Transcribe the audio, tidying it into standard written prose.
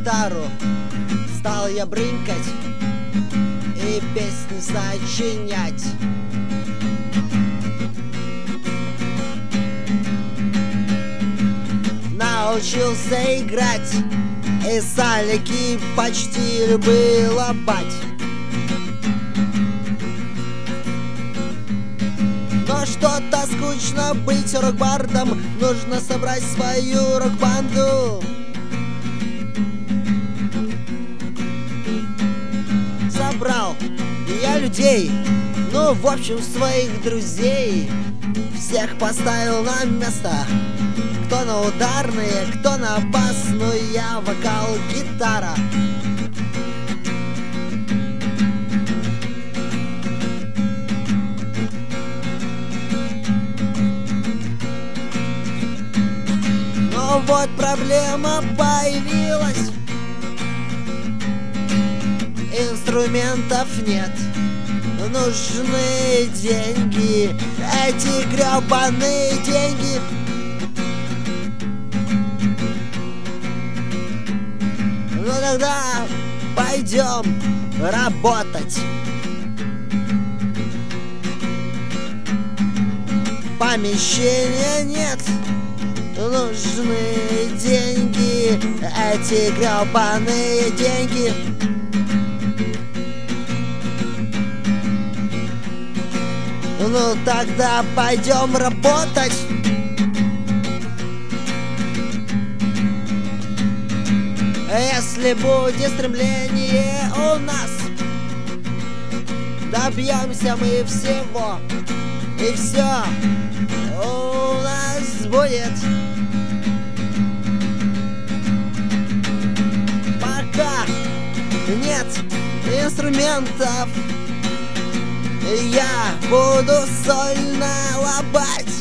гитару, стал я брынкать и песни сочинять. Научился играть и салики почти любые лопать. Но что-то скучно быть рок-бардом, нужно собрать свою рок-банду. Собрал я людей, ну в общем своих друзей, всех поставил на место. Кто на ударные, кто на бас, ну я вокал, гитара. Но вот проблема появилась, инструментов нет, нужны деньги, эти гребаные деньги. Ну тогда пойдем работать. Помещения нет, нужны деньги, эти гребаные деньги. Ну тогда пойдем работать. Если будет стремление у нас, добьемся мы всего, и все у нас будет. Пока нет инструментов, я буду сольно лопать.